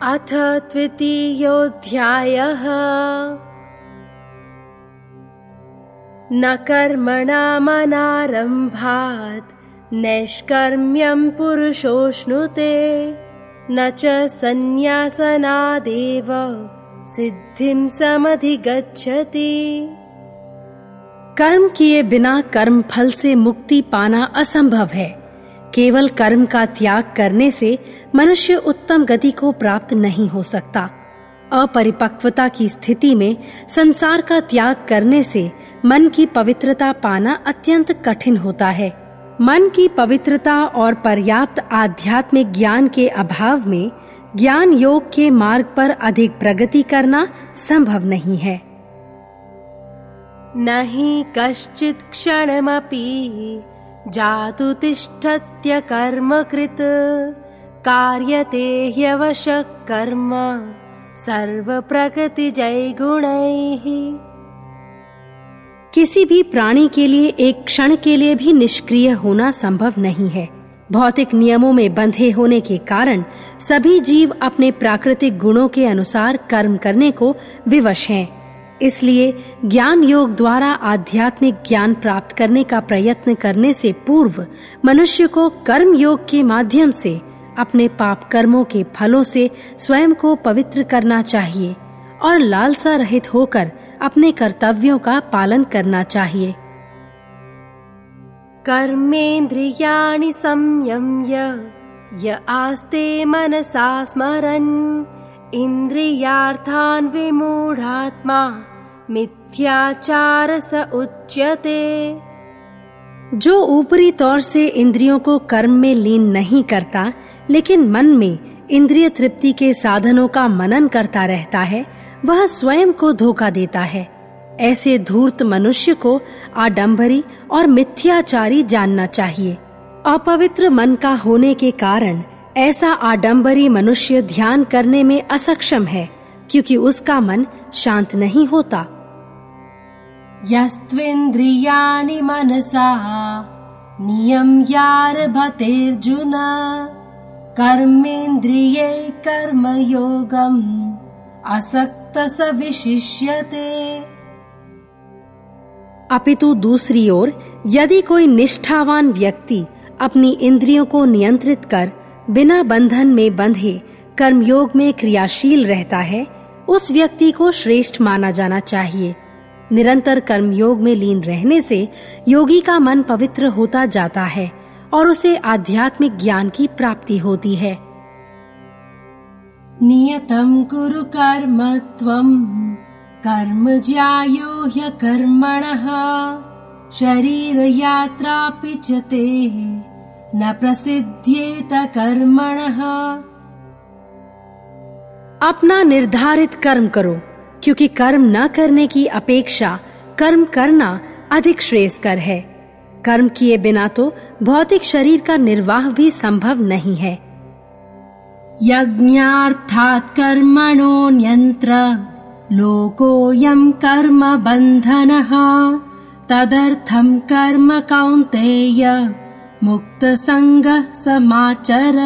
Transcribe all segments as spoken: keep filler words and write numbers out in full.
अथ द्वितीयोऽध्यायः। न कर्मणामनारम्भात् नैष्कर्म्यं पुरुषोऽश्नुते न च सन्न्यासनादेव सिद्धिं समधिगच्छति। कर्म किए बिना कर्म फल से मुक्ति पाना असंभव है। केवल कर्म का त्याग करने से मनुष्य उत्तम गति को प्राप्त नहीं हो सकता। अपरिपक्वता की स्थिति में संसार का त्याग करने से मन की पवित्रता पाना अत्यंत कठिन होता है। मन की पवित्रता और पर्याप्त आध्यात्मिक ज्ञान के अभाव में ज्ञान योग के मार्ग पर अधिक प्रगति करना संभव नहीं है। न हि कश्चित् क्षणमपि जातु तिष्ठत्य कर्मकृत् कार्यते ह्यवशः कर्म सर्वप्रकृतिजैर्गुणैः। किसी भी प्राणी के लिए एक क्षण के लिए भी निष्क्रिय होना संभव नहीं है। भौतिक नियमों में बंधे होने के कारण सभी जीव अपने प्राकृतिक गुणों के अनुसार कर्म करने को विवश हैं। इसलिए ज्ञान योग द्वारा आध्यात्मिक ज्ञान प्राप्त करने का प्रयत्न करने से पूर्व मनुष्य को कर्म योग के माध्यम से अपने पाप कर्मों के फलों से स्वयं को पवित्र करना चाहिए और लालसा रहित होकर अपने कर्तव्यों का पालन करना चाहिए। कर्मेन्द्रियाणि संयम्य य आस्ते मनसा स्मरन् इंद्रियार्थान् विमूढात्मा मिथ्याचार स उच्यते। जो ऊपरी तौर से इंद्रियों को कर्म में लीन नहीं करता लेकिन मन में इंद्रिय तृप्ति के साधनों का मनन करता रहता है, वह स्वयं को धोखा देता है। ऐसे धूर्त मनुष्य को आडंबरी और मिथ्याचारी जानना चाहिए। अपवित्र मन का होने के कारण ऐसा आडंबरी मनुष्य ध्यान करने में असक्षम है, क्योंकि उसका मन शांत नहीं होता। यस्त्विन्द्रियाणि मनसा नियम्यारभतेऽर्जुन कर्मेन्द्रिये कर्मयोगम् असक्तः स विशिष्यते। अपितु दूसरी ओर यदि कोई निष्ठावान व्यक्ति अपनी इंद्रियों को नियंत्रित कर बिना बंधन में बंधे कर्मयोग में क्रियाशील रहता है, उस व्यक्ति को श्रेष्ठ माना जाना चाहिए। निरंतर कर्मयोग में लीन रहने से योगी का मन पवित्र होता जाता है और उसे आध्यात्मिक ज्ञान की प्राप्ति होती है। नियतं कुरु कर्म त्वं कर्म ज्यायो ह्यकर्मणः शरीर यात्रापि च ते न प्रसिद्ध्येत कर्मणः। अपना निर्धारित कर्म करो, क्योंकि कर्म न करने की अपेक्षा कर्म करना अधिक श्रेयस्कर है। कर्म किए बिना तो भौतिक शरीर का निर्वाह भी संभव नहीं है। यज्ञार्थात् कर्मणोऽन्यत्र लोकोऽयं कर्म बन्धनः तदर्थं कर्म कौन्तेय मुक्तसंगः समाचर।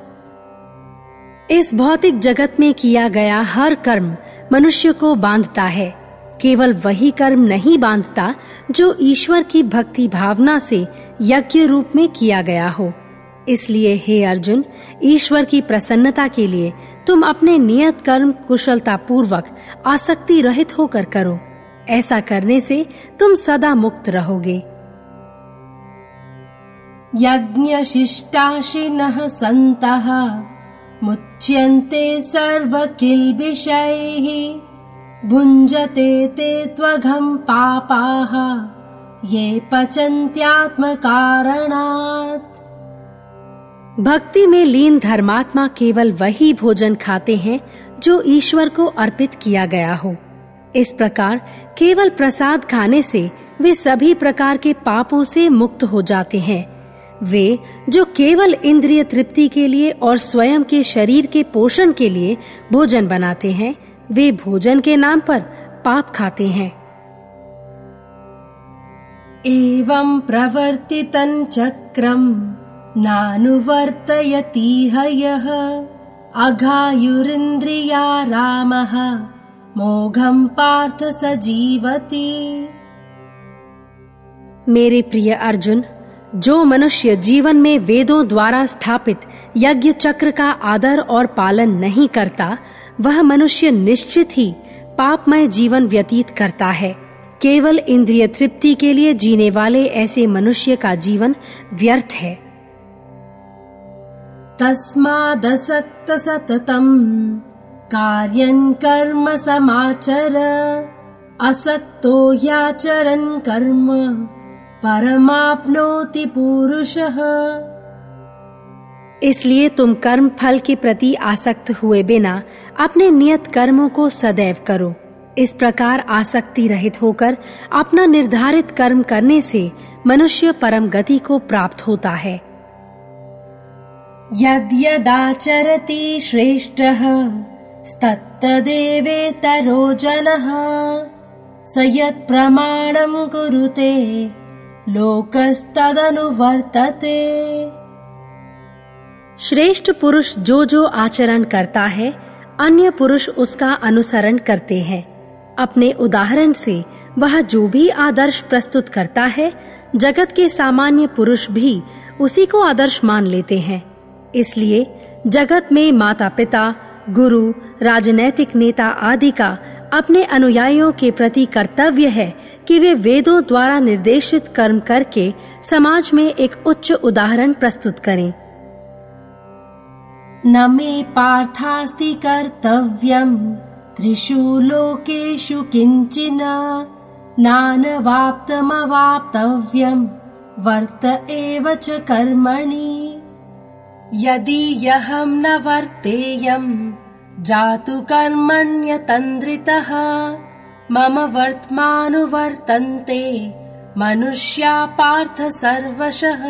इस भौतिक जगत में किया गया हर कर्म मनुष्य को बांधता है। केवल वही कर्म नहीं बांधता जो ईश्वर की भक्ति भावना से यज्ञ रूप में किया गया हो। इसलिए हे अर्जुन, ईश्वर की प्रसन्नता के लिए तुम अपने नियत कर्म कुशलता पूर्वक आसक्ति रहित होकर करो। ऐसा करने से तुम सदा मुक्त रहोगे। यज्ञशिष्टाशिनः सन्तः मुच्यन्ते सर्वकिल्बिषैः भुञ्जते ते त्वघं पापाः ये पचन्त्यात्मकारणात्। भक्ति में लीन धर्मात्मा केवल वही भोजन खाते हैं जो ईश्वर को अर्पित किया गया हो। इस प्रकार केवल प्रसाद खाने से वे सभी प्रकार के पापों से मुक्त हो जाते हैं। वे जो केवल इंद्रिय तृप्ति के लिए और स्वयं के शरीर के पोषण के लिए भोजन बनाते हैं, वे भोजन के नाम पर पाप खाते हैं। एवं प्रवर्तितं चक्रम नानुवर्तयति यः अघायुरिन्द्रिया रामः मोघं पार्थ स जीवति। मेरे प्रिय अर्जुन, जो मनुष्य जीवन में वेदों द्वारा स्थापित यज्ञ चक्र का आदर और पालन नहीं करता, वह मनुष्य निश्चित ही पापमय जीवन व्यतीत करता है। केवल इंद्रिय तृप्ति के लिए जीने वाले ऐसे मनुष्य का जीवन व्यर्थ है। तस्मादसक्त सततं कार्यं कर्म समाचर, असक्तो याचरन् कर्म परमाप्नोति पुरुषः। इसलिए तुम कर्म फल के प्रति आसक्त हुए बिना अपने नियत कर्मों को सदैव करो। इस प्रकार आसक्ति रहित होकर अपना निर्धारित कर्म करने से मनुष्य परम गति को प्राप्त होता है। यद्यदाचरति श्रेष्ठः तत्तदेवेतरो जनः, स यत्प्रमाणं कुरुते लोकस्तदनुवर्तते। श्रेष्ठ पुरुष जो जो आचरण करता है, अन्य पुरुष उसका अनुसरण करते हैं। अपने उदाहरण से वह जो भी आदर्श प्रस्तुत करता है, जगत के सामान्य पुरुष भी उसी को आदर्श मान लेते हैं। इसलिए जगत में माता पिता, गुरु, राजनैतिक नेता आदि का अपने अनुयायियों के प्रति कर्तव्य है कि वे वेदों द्वारा निर्देशित कर्म करके समाज में एक उच्च उदाहरण प्रस्तुत करें। न मे पार्थास्ति कर्तव्यं त्रिषु लोकेषु किंचिन, नानवाप्तमवाप्तव्यं वर्त एव च कर्मणि। यदि यहं न वर्तेयं जातु कर्मण्यतन्द्रितः, मम वर्त्मानुवर्तन्ते मनुष्या पार्थ सर्वशः।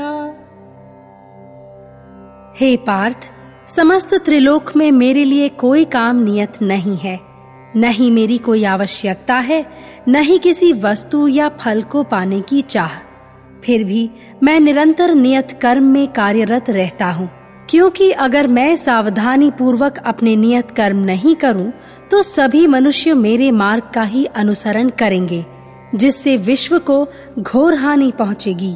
हे पार्थ, समस्त त्रिलोक में मेरे लिए कोई काम नियत नहीं है। न ही मेरी कोई आवश्यकता है, न ही किसी वस्तु या फल को पाने की चाह। फिर भी मैं निरंतर नियत कर्म में कार्यरत रहता हूँ, क्योंकि अगर मैं सावधानी पूर्वक अपने नियत कर्म नहीं करूं, तो सभी मनुष्य मेरे मार्ग का ही अनुसरण करेंगे, जिससे विश्व को घोर हानि पहुंचेगी।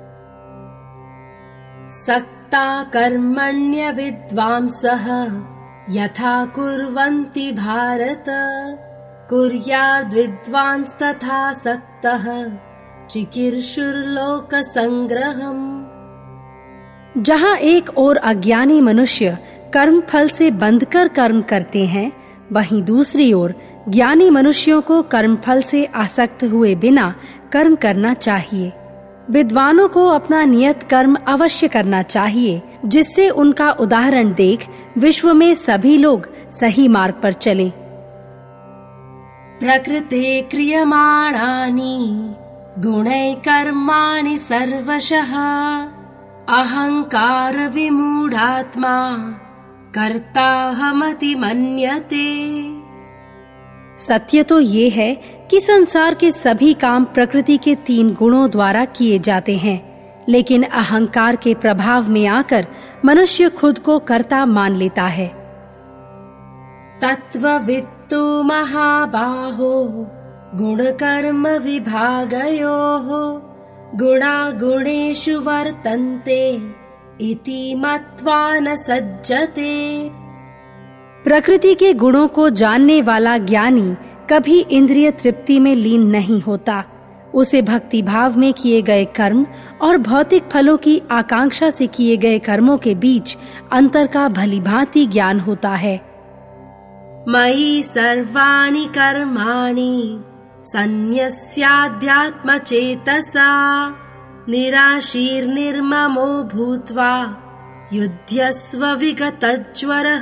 सक्ता कर्मण्य विद्वांसः यथा कुर्वन्ति भारत, कुर्याद् विद्वांस तथा सक्तः चिकीर्षुर्लोक संग्रहम्। जहाँ एक ओर अज्ञानी मनुष्य कर्म फल से बंधकर कर्म करते हैं, वहीं दूसरी ओर ज्ञानी मनुष्यों को कर्म फल से आसक्त हुए बिना कर्म करना चाहिए। विद्वानों को अपना नियत कर्म अवश्य करना चाहिए, जिससे उनका उदाहरण देख विश्व में सभी लोग सही मार्ग पर चलें। प्रकृते क्रियमाणानि गुणैः कर्माणि सर्वशः, अहंकार विमूढ़ात्मा कर्ताहमति मन्यते। सत्य तो ये है कि संसार के सभी काम प्रकृति के तीन गुणों द्वारा किए जाते हैं, लेकिन अहंकार के प्रभाव में आकर मनुष्य खुद को कर्ता मान लेता है। तत्त्ववित्तु महाबाहो गुण कर्म विभागयोः, गुणा गुणेषु वर्तन्ते इति मत्वा न सज्जते। प्रकृति के गुणों को जानने वाला ज्ञानी कभी इंद्रिय तृप्ति में लीन नहीं होता। उसे भक्ति भाव में किए गए कर्म और भौतिक फलों की आकांक्षा से किए गए कर्मों के बीच अंतर का भलीभांति ज्ञान होता है। मयि सर्वाणि कर्माणि सन्न्यस्याध्यात्म चेतसा, निराशीर्निर्ममो भूत्वा युध्यस्व विगतज्वरः।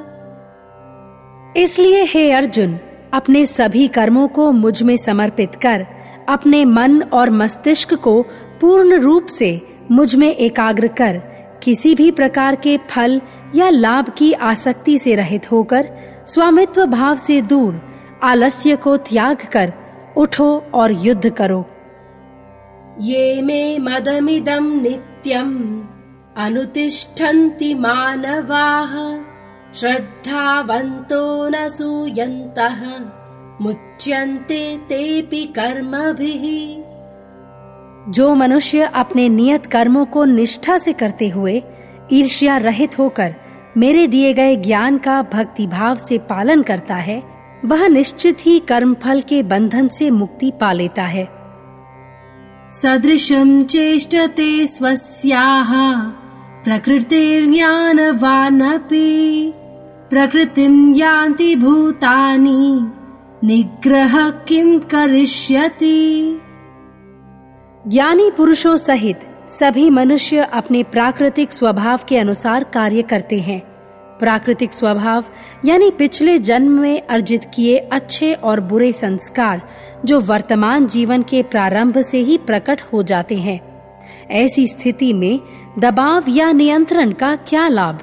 इसलिए हे अर्जुन, अपने सभी कर्मों को मुझ में समर्पित कर अपने मन और मस्तिष्क को पूर्ण रूप से मुझ में एकाग्र कर किसी भी प्रकार के फल या लाभ की आसक्ति से रहित होकर स्वामित्व भाव से दूर आलस्य को त्याग कर उठो और युद्ध करो। ये मे मदमिदं नित्यम् अनुतिष्ठन्ति मानवाः श्रद्धावन्तो न सूयन्तः मुच्यन्ते तेऽपि कर्मभिः। जो मनुष्य अपने नियत कर्मों को निष्ठा से करते हुए ईर्ष्या रहित होकर मेरे दिए गए ज्ञान का भक्ति भाव से पालन करता है, वह निश्चित ही कर्मफल के बंधन से मुक्ति पा लेता है। सदृशं चेष्टते स्वस्याः प्रकृतिर्ज्ञानवानपि प्रकृतिं यान्ति भूतानि निग्रह किं करिष्यति। ज्ञानी पुरुषों सहित सभी मनुष्य अपने प्राकृतिक स्वभाव के अनुसार कार्य करते हैं। प्राकृतिक स्वभाव यानी पिछले जन्म में अर्जित किए अच्छे और बुरे संस्कार जो वर्तमान जीवन के प्रारंभ से ही प्रकट हो जाते हैं। ऐसी स्थिति में दबाव या नियंत्रण का क्या लाभ?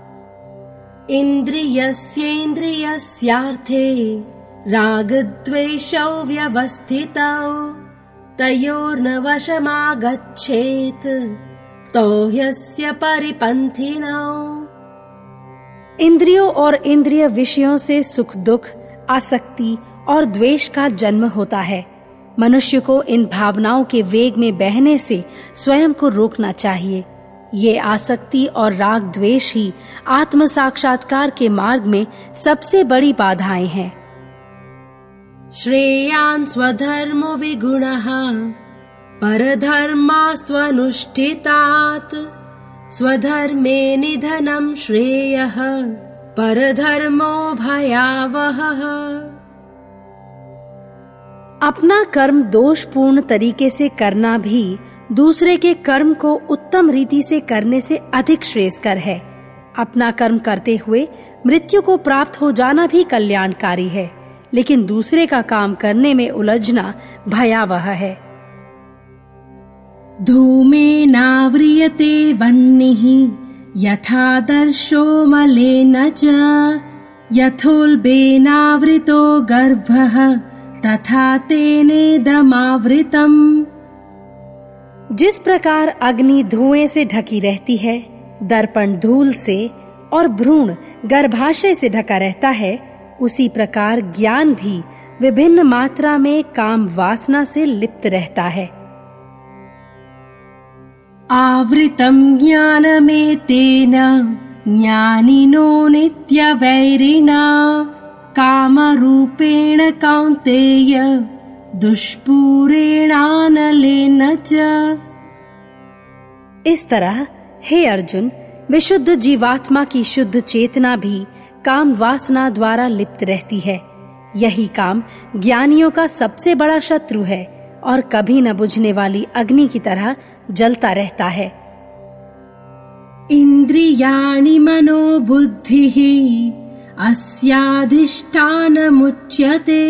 इन्द्रियस्येन्द्रियस्यार्थे रागद्वेषौ व्यवस्थितौ तयोर्न वशमागच्छेत् तौ ह्यस्य परिपन्थिनौ। इंद्रियों और इंद्रिय विषयों से सुख दुख, आसक्ति और द्वेष का जन्म होता है। मनुष्य को इन भावनाओं के वेग में बहने से स्वयं को रोकना चाहिए। ये आसक्ति और राग द्वेष ही आत्म साक्षात्कार के मार्ग में सबसे बड़ी बाधाएं हैं। श्रेयान् स्वधर्मो विगुणः परधर्मास्त्वनुष्ठितात् स्वधर्मे निधनं श्रेयः परधर्मो भयावहः। अपना कर्म दोषपूर्ण तरीके से करना भी दूसरे के कर्म को उत्तम रीति से करने से अधिक श्रेयस्कर है। अपना कर्म करते हुए मृत्यु को प्राप्त हो जाना भी कल्याणकारी है, लेकिन दूसरे का काम करने में उलझना भयावह है। धूमेनाव्रियते वह्निः यथादर्शो मलेन च यथोल्बेनावृतो गर्भः तथा तेनेदमावृतम्। जिस प्रकार अग्नि धुएं से ढकी रहती है, दर्पण धूल से और भ्रूण गर्भाशय से ढका रहता है, उसी प्रकार ज्ञान भी विभिन्न मात्रा में काम वासना से लिप्त रहता है। आवृतं ज्ञानमेतेन ज्ञानिनो नित्यवैरिणा कामरूपेण कौन्तेय दुष्पूरेणानलेन च। इस तरह हे अर्जुन, विशुद्ध जीवात्मा की शुद्ध चेतना भी काम वासना द्वारा लिप्त रहती है। यही काम ज्ञानियों का सबसे बड़ा शत्रु है और कभी न बुझने वाली अग्नि की तरह जलता रहता है। इंद्रियाणि मनो बुद्धिः अस्याधिष्ठानमुच्यते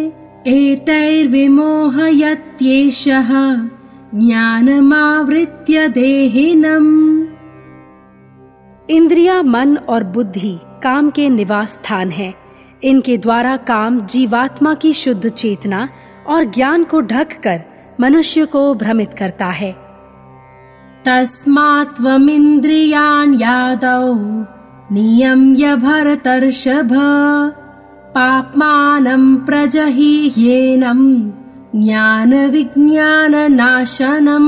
एतैर्विमोहयत्येषः ज्ञानमावृत्य देहिनम्। इंद्रिया, मन और बुद्धि काम के निवास स्थान है। इनके द्वारा काम जीवात्मा की शुद्ध चेतना और ज्ञान को ढककर मनुष्य को भ्रमित करता है। तस्मात् त्वमिन्द्रियाणि यादौ नियम्य भरतर्षभ पाप्मानं प्रजह्येनं ज्ञान विज्ञान नाशनम्।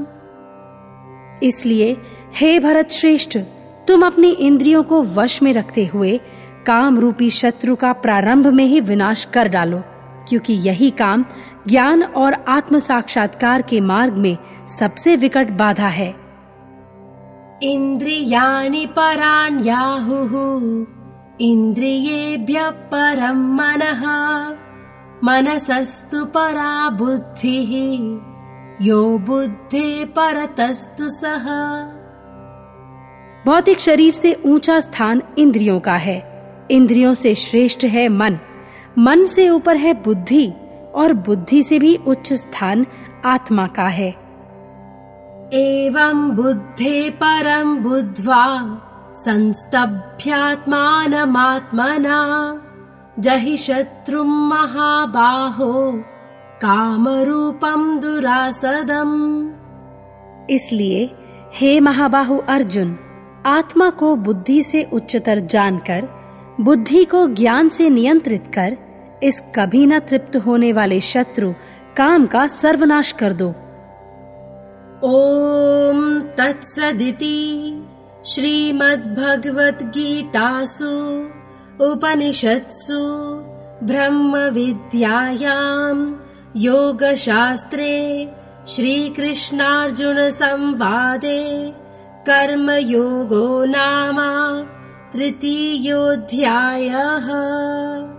इसलिए हे भरत श्रेष्ठ, तुम अपनी इंद्रियों को वश में रखते हुए काम रूपी शत्रु का प्रारंभ में ही विनाश कर डालो, क्योंकि यही काम ज्ञान और आत्म साक्षात्कार के मार्ग में सबसे विकट बाधा है। इंद्रियाणि पराण्याहुः इंद्रियेभ्यः परं मनः मनसस्तु परा बुद्धिः यो बुद्धे परतस्तु सः। भौतिक शरीर से ऊंचा स्थान इंद्रियों का है। इंद्रियों से श्रेष्ठ है मन, मन से ऊपर है बुद्धि और बुद्धि से भी उच्च स्थान आत्मा का है। एवं बुद्धे परं बुद्ध्वा संस्तभ्यात्मानमात्मना जहि शत्रुं महाबाहो कामरूपं दुरासदम्। इसलिए हे महाबाहु अर्जुन, आत्मा को बुद्धि से उच्चतर जानकर, बुद्धि को ज्ञान से नियंत्रित कर, इस कभी न तृप्त होने वाले शत्रु काम का सर्वनाश कर दो। ओम तत्सदिति श्रीमद्भगवद्गीतासु उपनिषत्सु ब्रह्म विद्यायां योगशास्त्रे श्रीकृष्णार्जुन संवादे कर्मयोगो नाम तृतीयोऽध्यायः।